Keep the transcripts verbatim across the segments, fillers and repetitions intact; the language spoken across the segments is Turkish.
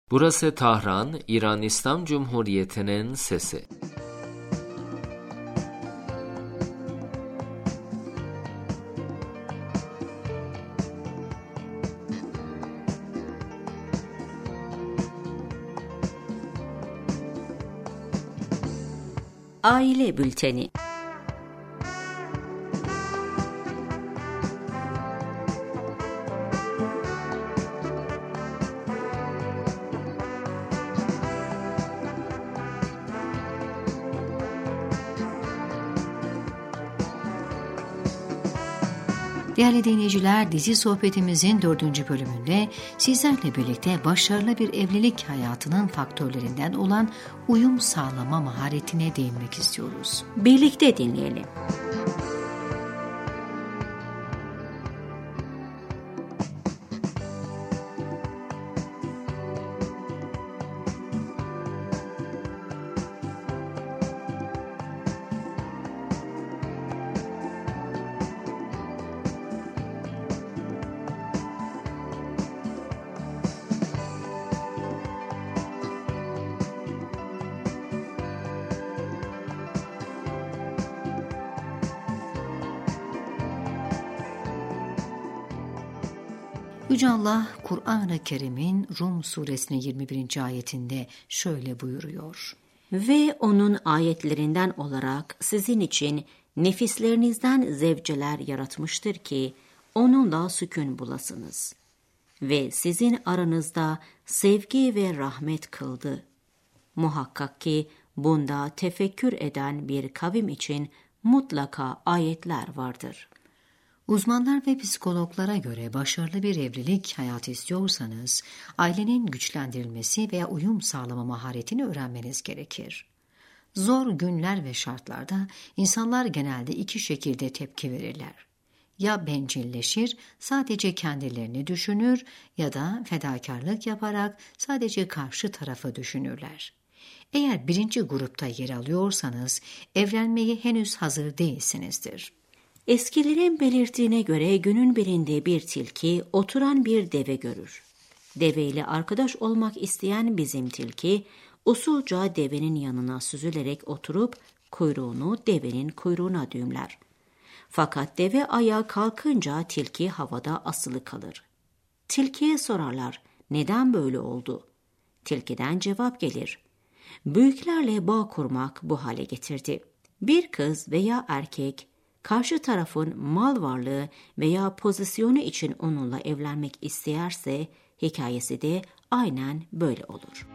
Burası Tahran, İran İslam Cumhuriyeti'nin sesi. Aile Bülteni. Değerli dinleyiciler, dizi sohbetimizin dördüncü bölümünde sizlerle birlikte başarılı bir evlilik hayatının faktörlerinden olan uyum sağlama maharetine değinmek istiyoruz. Birlikte dinleyelim. Yüce Allah, Kur'an-ı Kerim'in Rum suresinin yirmi birinci ayetinde şöyle buyuruyor. Ve onun ayetlerinden olarak sizin için nefislerinizden zevceler yaratmıştır ki onunla sükun bulasınız. Ve sizin aranızda sevgi ve rahmet kıldı. Muhakkak ki bunda tefekkür eden bir kavim için mutlaka ayetler vardır. Uzmanlar ve psikologlara göre başarılı bir evlilik hayatı istiyorsanız, ailenin güçlendirilmesi veya uyum sağlama maharetini öğrenmeniz gerekir. Zor günler ve şartlarda insanlar genelde iki şekilde tepki verirler. Ya bencilleşir, sadece kendilerini düşünür ya da fedakarlık yaparak sadece karşı tarafı düşünürler. Eğer birinci grupta yer alıyorsanız, evlenmeye henüz hazır değilsinizdir. Eskilerin belirttiğine göre günün birinde bir tilki oturan bir deve görür. Deveyle arkadaş olmak isteyen bizim tilki usulca devenin yanına süzülerek oturup kuyruğunu devenin kuyruğuna düğümler. Fakat deve ayağa kalkınca tilki havada asılı kalır. Tilkiye sorarlar, neden böyle oldu? Tilkiden cevap gelir. Büyüklerle bağ kurmak bu hale getirdi. Bir kız veya erkek karşı tarafın mal varlığı veya pozisyonu için onunla evlenmek isterse hikayesi de aynen böyle olur.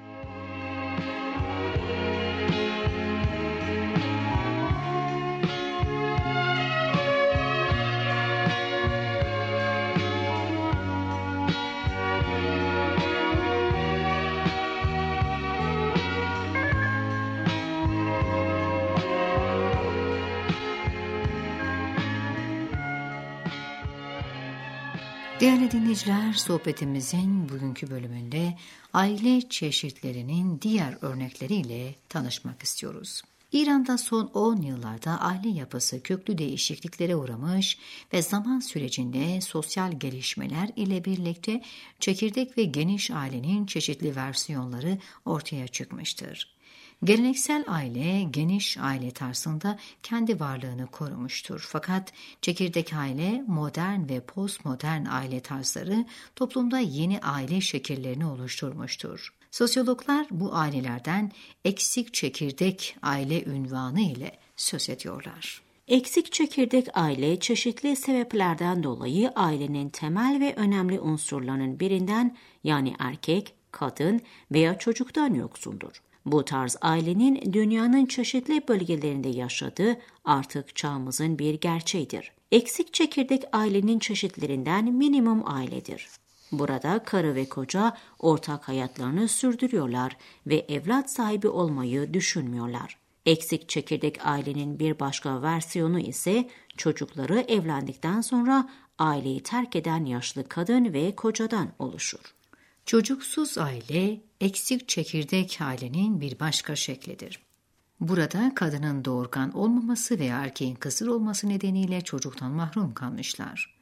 Değerli dinleyiciler, sohbetimizin bugünkü bölümünde aile çeşitlerinin diğer örnekleriyle tanışmak istiyoruz. İran'da son on yıllarda aile yapısı köklü değişikliklere uğramış ve zaman sürecinde sosyal gelişmeler ile birlikte çekirdek ve geniş ailenin çeşitli versiyonları ortaya çıkmıştır. Geleneksel aile, geniş aile tarzında kendi varlığını korumuştur. Fakat çekirdek aile, modern ve postmodern aile tarzları toplumda yeni aile şekillerini oluşturmuştur. Sosyologlar bu ailelerden eksik çekirdek aile unvanı ile söz ediyorlar. Eksik çekirdek aile çeşitli sebeplerden dolayı ailenin temel ve önemli unsurlarının birinden yani erkek, kadın veya çocuktan yoksundur. Bu tarz ailenin dünyanın çeşitli bölgelerinde yaşadığı artık çağımızın bir gerçeğidir. Eksik çekirdek ailenin çeşitlerinden minimum ailedir. Burada karı ve koca ortak hayatlarını sürdürüyorlar ve evlat sahibi olmayı düşünmüyorlar. Eksik çekirdek ailenin bir başka versiyonu ise çocukları evlendikten sonra aileyi terk eden yaşlı kadın ve kocadan oluşur. Çocuksuz aile, eksik çekirdek ailenin bir başka şeklidir. Burada kadının doğurgan olmaması veya erkeğin kısır olması nedeniyle çocuktan mahrum kalmışlar.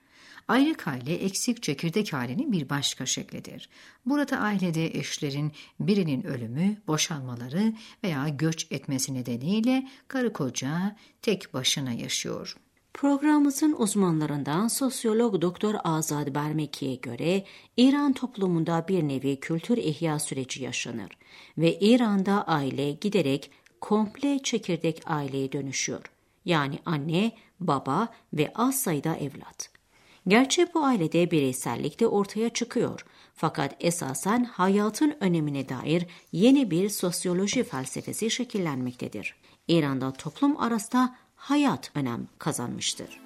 Ayrık aile eksik çekirdek ailenin bir başka şeklidir. Burada ailede eşlerin birinin ölümü, boşanmaları veya göç etmesi nedeniyle karı koca tek başına yaşıyor. Programımızın uzmanlarından sosyolog Doktor Azad Bermeki'ye göre İran toplumunda bir nevi kültür ihya süreci yaşanır ve İran'da aile giderek komple çekirdek aileye dönüşüyor. Yani anne, baba ve az sayıda evlat. Gerçi bu ailede bireysellik de ortaya çıkıyor. Fakat esasen hayatın önemine dair yeni bir sosyoloji felsefesi şekillenmektedir. İran'da toplum arasında hayat önem kazanmıştır.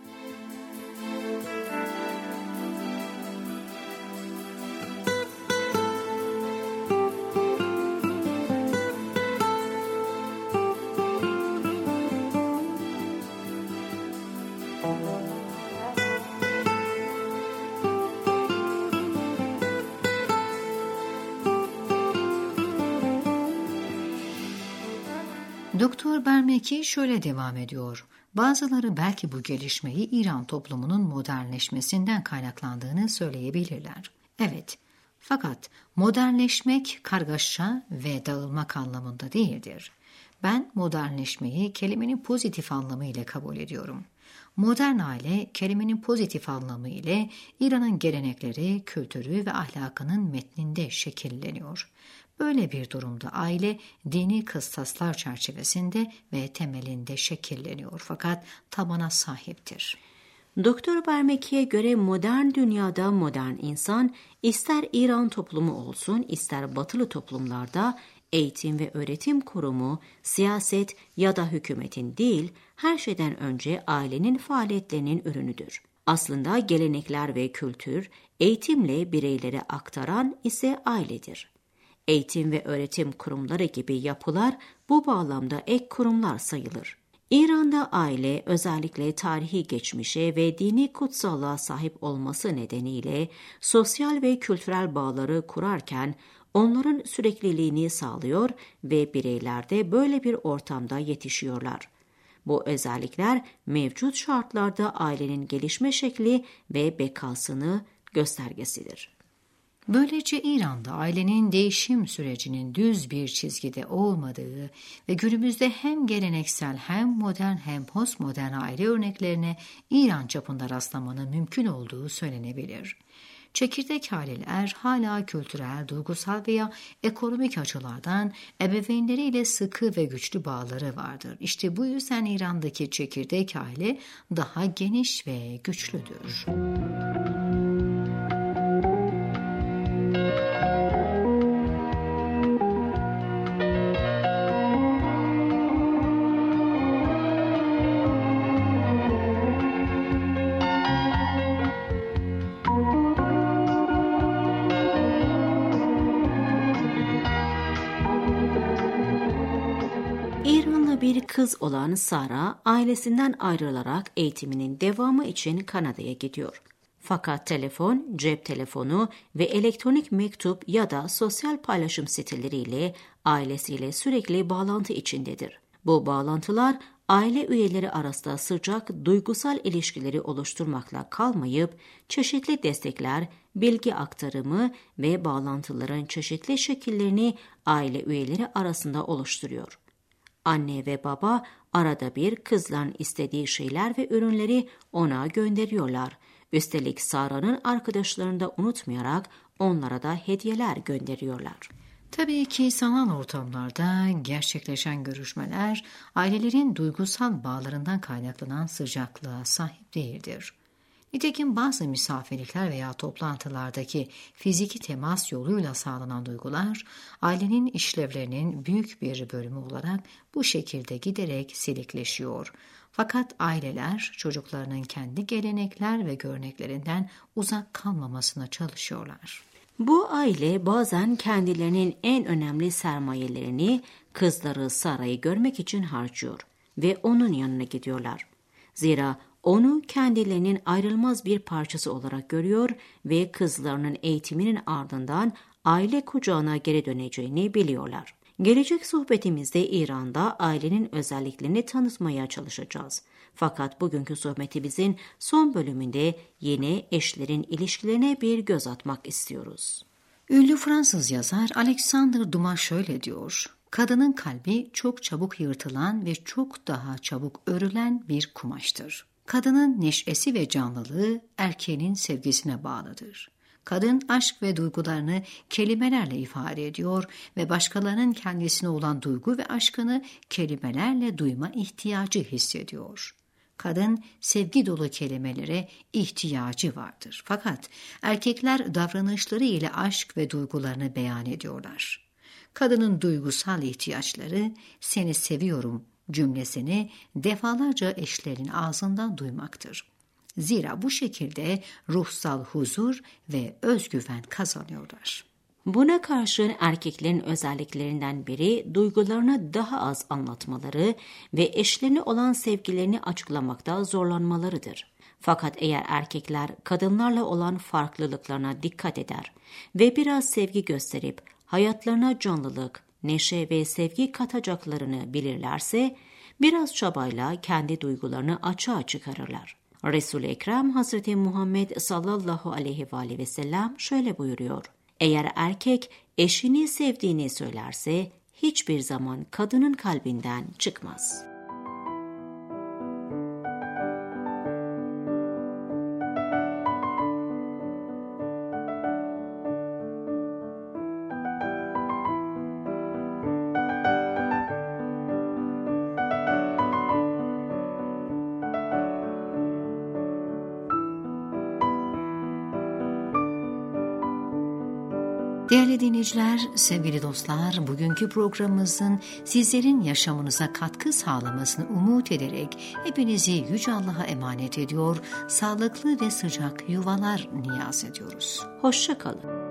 Doktor Bermeki şöyle devam ediyor. Bazıları belki bu gelişmeyi İran toplumunun modernleşmesinden kaynaklandığını söyleyebilirler. Evet, fakat modernleşmek kargaşa ve dağılmak anlamında değildir. Ben modernleşmeyi kelimenin pozitif anlamı ile kabul ediyorum. Modern aile kelimenin pozitif anlamı ile İran'ın gelenekleri, kültürü ve ahlakının metninde şekilleniyor. Böyle bir durumda aile dini kıstaslar çerçevesinde ve temelinde şekilleniyor fakat tabana sahiptir. Doktor Bermeki'ye göre modern dünyada modern insan ister İran toplumu olsun ister batılı toplumlarda eğitim ve öğretim kurumu, siyaset ya da hükümetin değil her şeyden önce ailenin faaliyetlerinin ürünüdür. Aslında gelenekler ve kültür eğitimle bireylere aktaran ise ailedir. Eğitim ve öğretim kurumları gibi yapılar bu bağlamda ek kurumlar sayılır. İran'da aile özellikle tarihi geçmişe ve dini kutsallığa sahip olması nedeniyle sosyal ve kültürel bağları kurarken onların sürekliliğini sağlıyor ve bireyler de böyle bir ortamda yetişiyorlar. Bu özellikler mevcut şartlarda ailenin gelişme şekli ve bekasını göstergesidir. Böylece İran'da ailenin değişim sürecinin düz bir çizgide olmadığı ve günümüzde hem geleneksel hem modern hem postmodern aile örneklerine İran çapında rastlamanın mümkün olduğu söylenebilir. Çekirdek aileler hala kültürel, duygusal veya ekonomik açılardan ebeveynleriyle sıkı ve güçlü bağları vardır. İşte bu yüzden İran'daki çekirdek aile daha geniş ve güçlüdür. Bir kız olan Sara ailesinden ayrılarak eğitiminin devamı için Kanada'ya gidiyor. Fakat telefon, cep telefonu ve elektronik mektup ya da sosyal paylaşım siteleriyle ailesiyle sürekli bağlantı içindedir. Bu bağlantılar aile üyeleri arasında sıcak duygusal ilişkileri oluşturmakla kalmayıp çeşitli destekler, bilgi aktarımı ve bağlantıların çeşitli şekillerini aile üyeleri arasında oluşturuyor. Anne ve baba arada bir kızların istediği şeyler ve ürünleri ona gönderiyorlar. Üstelik Sara'nın arkadaşlarını da unutmayarak onlara da hediyeler gönderiyorlar. Tabii ki sanal ortamlarda gerçekleşen görüşmeler ailelerin duygusal bağlarından kaynaklanan sıcaklığa sahip değildir. Nitekim bazı misafirlikler veya toplantılardaki fiziki temas yoluyla sağlanan duygular, ailenin işlevlerinin büyük bir bölümü olarak bu şekilde giderek silikleşiyor. Fakat aileler çocuklarının kendi gelenekler ve göreneklerinden uzak kalmamasına çalışıyorlar. Bu aile bazen kendilerinin en önemli sermayelerini kızları Sara'yı görmek için harcıyor ve onun yanına gidiyorlar. Zira onu kendilerinin ayrılmaz bir parçası olarak görüyor ve kızlarının eğitiminin ardından aile kucağına geri döneceğini biliyorlar. Gelecek sohbetimizde İran'da ailenin özelliklerini tanıtmaya çalışacağız. Fakat bugünkü sohbetimizin son bölümünde yeni eşlerin ilişkilerine bir göz atmak istiyoruz. Ünlü Fransız yazar Alexandre Dumas şöyle diyor: kadının kalbi çok çabuk yırtılan ve çok daha çabuk örülen bir kumaştır. Kadının neşesi ve canlılığı erkeğin sevgisine bağlıdır. Kadın aşk ve duygularını kelimelerle ifade ediyor ve başkalarının kendisine olan duygu ve aşkını kelimelerle duyma ihtiyacı hissediyor. Kadın sevgi dolu kelimelere ihtiyacı vardır. Fakat erkekler davranışları ile aşk ve duygularını beyan ediyorlar. Kadının duygusal ihtiyaçları seni seviyorum cümlesini defalarca eşlerin ağzından duymaktır. Zira bu şekilde ruhsal huzur ve özgüven kazanıyorlar. Buna karşın erkeklerin özelliklerinden biri duygularını daha az anlatmaları ve eşlerine olan sevgilerini açıklamakta zorlanmalarıdır. Fakat eğer erkekler kadınlarla olan farklılıklarına dikkat eder ve biraz sevgi gösterip hayatlarına canlılık, neşe ve sevgi katacaklarını bilirlerse biraz çabayla kendi duygularını açığa çıkarırlar. Resul-i Ekrem Hazreti Muhammed sallallahu aleyhi ve aleyhi ve sellem şöyle buyuruyor: eğer erkek eşini sevdiğini söylerse hiçbir zaman kadının kalbinden çıkmaz. Değerli dinleyiciler, sevgili dostlar, bugünkü programımızın sizlerin yaşamınıza katkı sağlamasını umut ederek hepinizi Yüce Allah'a emanet ediyor, sağlıklı ve sıcak yuvalar niyaz ediyoruz. Hoşça kalın.